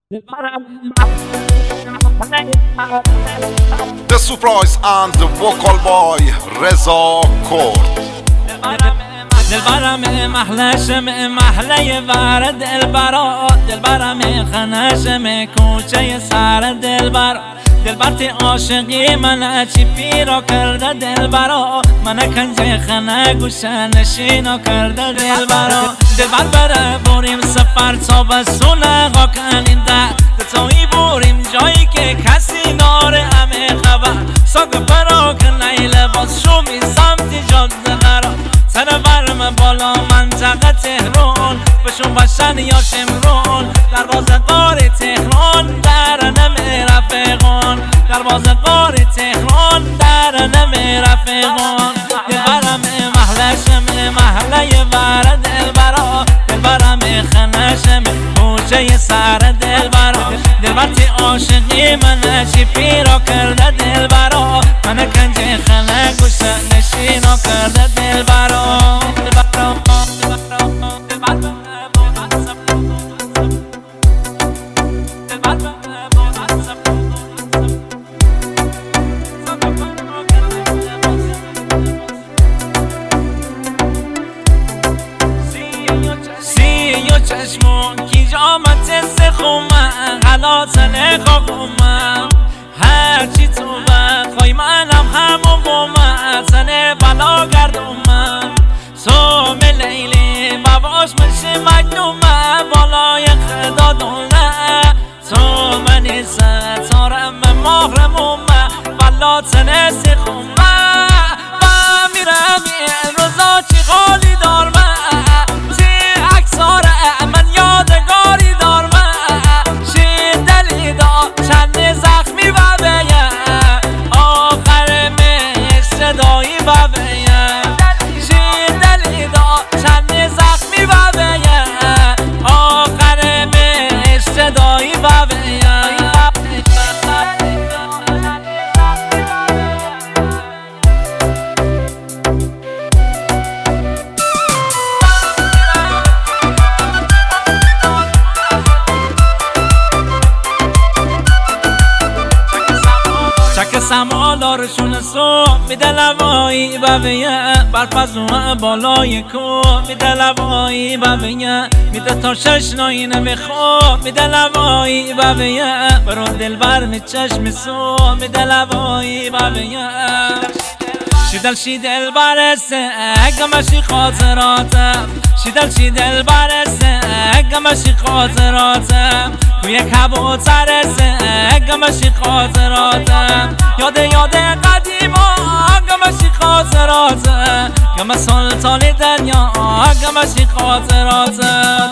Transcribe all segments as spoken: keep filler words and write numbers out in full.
The surprise and the vocal boy رضا کرد. دلبرم محلشم محله ور دلبرا، دلبرم خنشم کوچه سر دلبرا. دلبرت عاشقی من چی پیرا کرده دلبرا، من کنج خنه گوشه نشینا کرده دلبرا. دلبر بره بریم سفر تا بسونه غا کنیم ده تایی بریم جایی که کسی ناره همه خبر. ساگ پرا کنه لباس شومی سمت جاده قرار. سر برم بالا منطقه تهران، بشون بشن یا شمران. دروازه‌دار تهران در نمی رفقان، دروازه‌دار تهران در نمی رفقان. دلبرم محلشم محله ور دلبرا، دلبرم خنشم کوچه سر دلبرا. دلبرت عاشقی من چی پیرا کرده دلبرا، من کنج خنه گوشه نشینا کرده دلبرا. چشمون کی جامت سخومم غلات نخاکومم، هرچی تو بخوای منم همون بومم. سنه بلا گردومم سوم لیلی باباش منشی مکنومم، بالای خدا دونه تو منی ستارم محرمومم. غلات نسخومم من میرم این روزا چی غالی دارم، سمالارشون سو میده لوایی ببینه، برپزوه بالای کو میده لوایی ببینه. میده تا شش ناینه میخواب میده لوایی ببینه، برو دلبر می چشم سو میده لوایی ببینه. شیدل شیدل برسه گمشی خاطراتم، شیدل شیدل برسه گمشی خاطراتم. کوی کبوتر سه گمشی خاطراتم، یاد یاد قدیما گمشی خاطراتم. گم سلطان دنیا گمشی خاطراتم.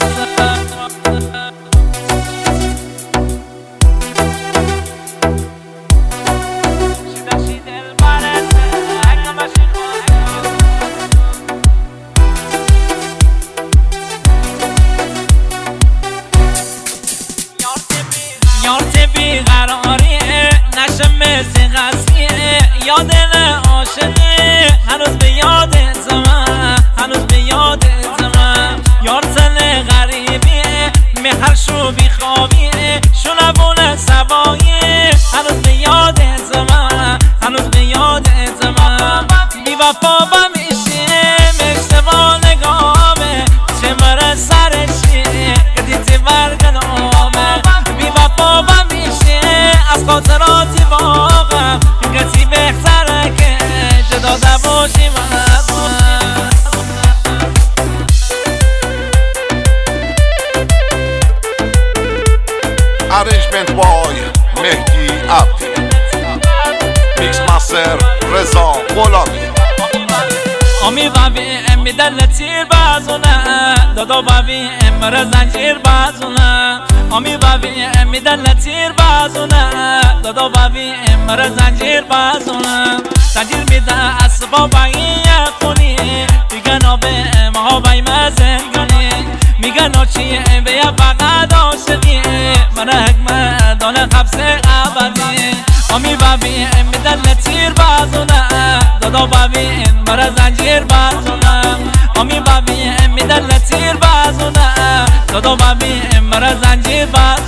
یارت بیقراریه نشه مثل قصیه، یادن عاشقه هنوز به یادت من، هنوز به یادت من. یارتن غریبیه مهر شو بیخوابیه، شنبون سوایه هنوز به یادت من، هنوز به یادت من. بی وفا بمیشه مشتبا نگامه، چه مره سرشیه گدیتی برگنامه. بی وفا بمیشه از خاطراتی واقعا، کسی بهتره که جدا نباشیم از من. Arrangement boy مهدی عبدی، میکس ماستر رضا غلامی. آمی بابی امی دل تیر بازونه، دادا بابی امر زنجیر بازونه. آمی بابی امی دل تیر بازونه، دادا بابی امر زنجیر بازونه. زنجیر میده اسبابایی خونی، دیگه نابه ما بای مزنگونی. میگه نوچیه به فقط عاشقی، من حکمه دانه قبض ابدی. آمی بابی امی دل تیر بازونه، دادا بابی امر زنجیر بازونه. آمی بابی امی دل تیر بازونه، دادا بابی امر زنجیر بازونه.